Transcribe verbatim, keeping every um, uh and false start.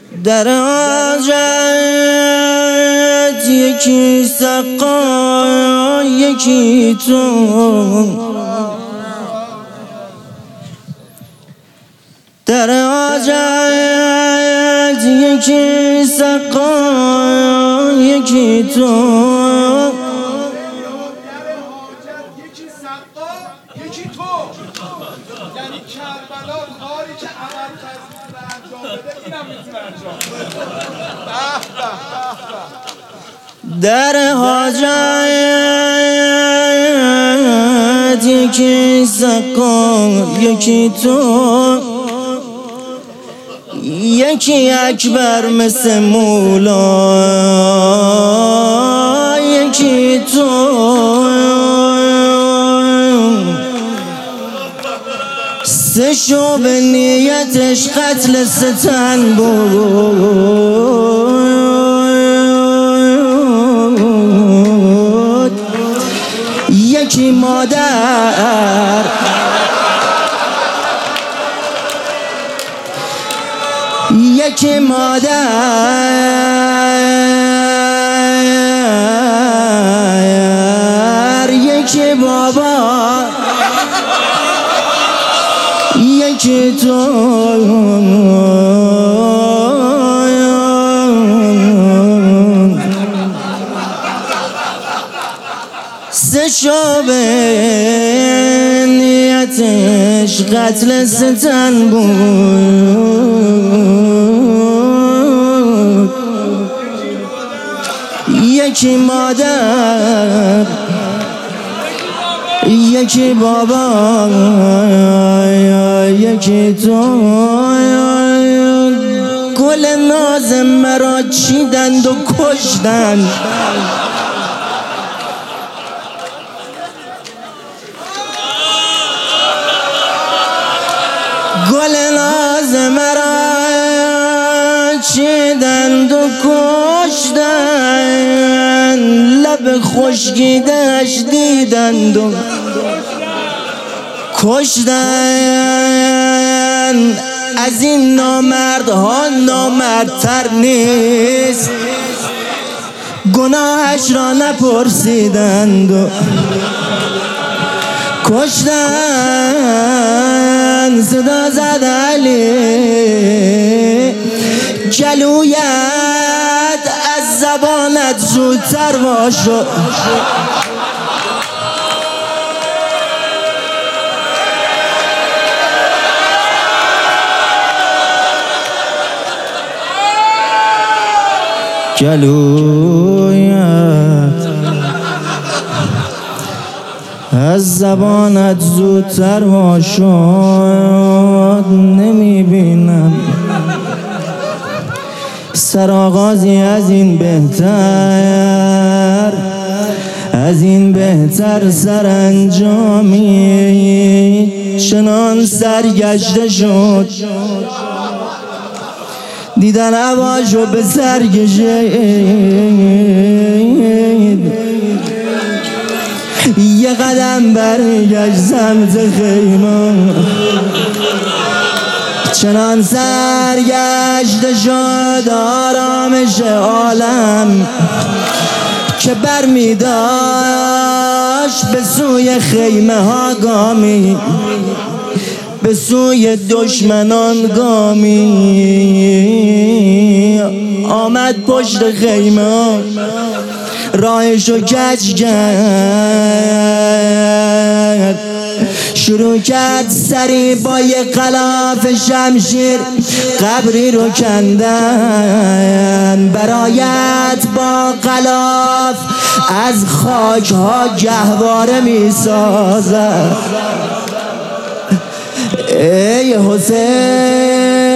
در حاجت یکی سقا یکی تو، در حاجت یکی سقا یکی تو، یعنی کربلا کاری که عمل خزمان انجام بده اینم میتونه انجام بده. در حاجت یکی سقا یکی تو، یکی اکبر مثل مولا یکی تو، سه شو به نیتش قتل ستن بود، یکی مادر یکی مادر یکی بابا یکی تو، سه شو به نیتش قتل ستن بود، یکی مادر یکی بابا یکی تو، گل ناز مرا چیدند و کشتند، گل ناز مرا چیدند و کشتند، لب خشکیده‌اش دیدند و کشتند. از این نامردها نامردتر نیست، گناهش را نپرسیدند و کشتند. صدا زد علی جلویت از زبانت زودتر واشو، جلویت از زبانت زودتر وا شد، نمیبینم سرآغازی از این بهتر، از این بهتر سرانجامی چنان سرگشته شد، دیدن هواشو به سر کشید، یه قدم برگشت سمت خیمه، چنان سرگشته شد آرامش عالم که برمی داشت به سوی خیمه ها گامی، به سوی دشمنان گامی. آمد پشت خیمه راهشو کج کرد، شروع کرد سری با یه غلاف شمشیر قبری رو کندن، برایت با غلاف از خاک ها گهواره می سازد. ای حسین